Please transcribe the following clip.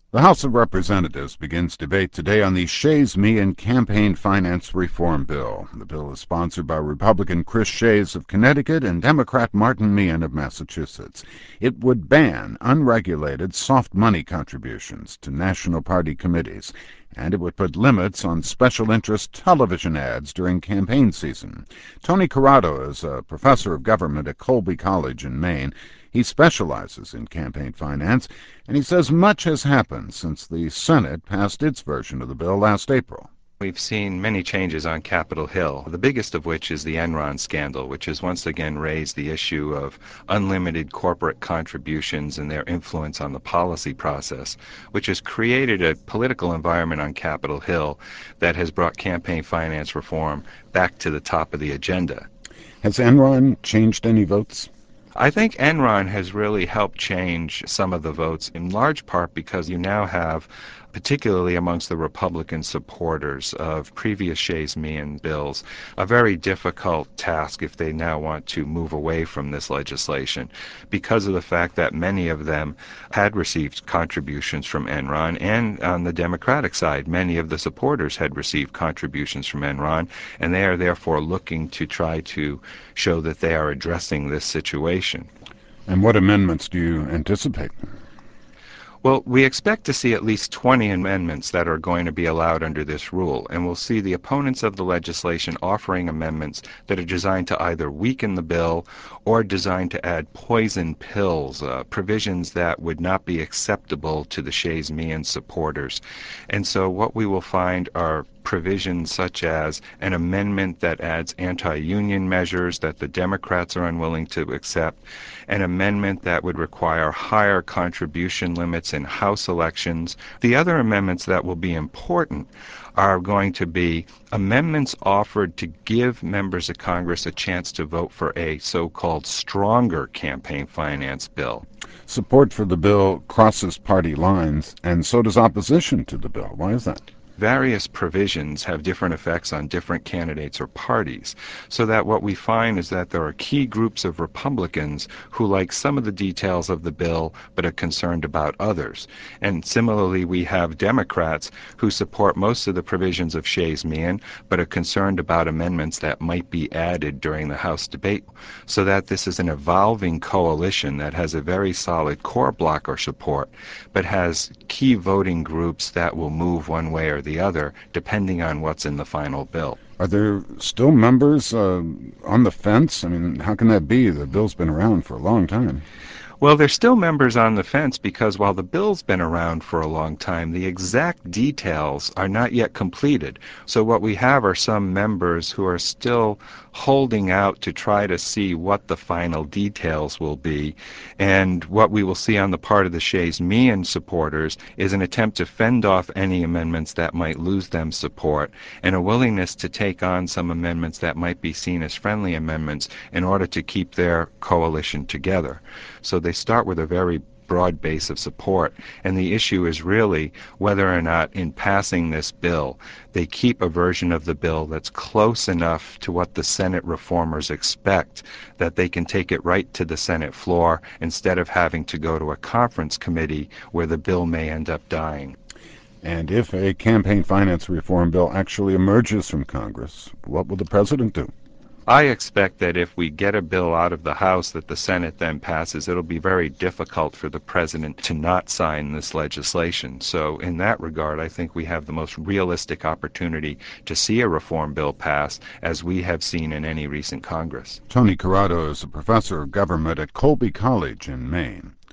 The House of Representatives begins debate today on the Shays Meehan Campaign Finance Reform Bill. The bill is sponsored by Republican Chris Shays of Connecticut and Democrat Martin Meehan of Massachusetts. It would ban unregulated soft money contributions to national party committees, and it would put limits on special interest television ads during campaign season. Tony Corrado is a professor of government at Colby College in Maine. He specializes in campaign finance, and he says much has happened since the Senate passed its version of the bill last April. We've seen many changes on Capitol Hill, the biggest of which is the Enron scandal, which has once again raised the issue of unlimited corporate contributions and their influence on the policy process, which has created a political environment on Capitol Hill that has brought campaign finance reform back to the top of the agenda. Has Enron changed any votes? I think Enron has really helped change some of the votes, in large part because you now have, particularly amongst the Republican supporters of previous Shays-Meehan bills, a very difficult task if they now want to move away from this legislation, because of the fact that many of them had received contributions from Enron, and on the Democratic side, many of the supporters had received contributions from Enron, and they are therefore looking to try to show that they are addressing this situation. And what amendments do you anticipate? Well, we expect to see at least 20 amendments that are going to be allowed under this rule, and we'll see the opponents of the legislation offering amendments that are designed to either weaken the bill or designed to add poison pills, provisions that would not be acceptable to the Shays-Meehan supporters. And so what we will find are provisions such as an amendment that adds anti-union measures that the Democrats are unwilling to accept, an amendment that would require higher contribution limits in House elections. The other amendments that will be important are going to be amendments offered to give members of Congress a chance to vote for a so-called stronger campaign finance bill. Support for the bill crosses party lines, and so does opposition to the bill. Why is that? Various provisions have different effects on different candidates or parties, so that what we find is that there are key groups of Republicans who like some of the details of the bill but are concerned about others. And similarly, we have Democrats who support most of the provisions of Shays-Meehan but are concerned about amendments that might be added during the House debate, so that this is an evolving coalition that has a very solid core bloc support but has key voting groups that will move one way or the other, depending on what's in the final bill. Are there still members on the fence? I mean, how can that be? The bill's been around for a long time. Well, there's still members on the fence because while the bill's been around for a long time, the exact details are not yet completed. So what we have are some members who are still holding out to try to see what the final details will be. And what we will see on the part of the Shays-Meehan supporters is an attempt to fend off any amendments that might lose them support, and a willingness to take on some amendments that might be seen as friendly amendments in order to keep their coalition together. So they start with a very broad base of support, and the issue is really whether or not in passing this bill they keep a version of the bill that's close enough to what the Senate reformers expect that they can take it right to the Senate floor instead of having to go to a conference committee where the bill may end up dying. And if a campaign finance reform bill actually emerges from Congress, what will the president do? I expect that if we get a bill out of the House that the Senate then passes, it'll be very difficult for the president to not sign this legislation. So in that regard, I think we have the most realistic opportunity to see a reform bill pass as we have seen in any recent Congress. Tony Corrado is a professor of government at Colby College in Maine.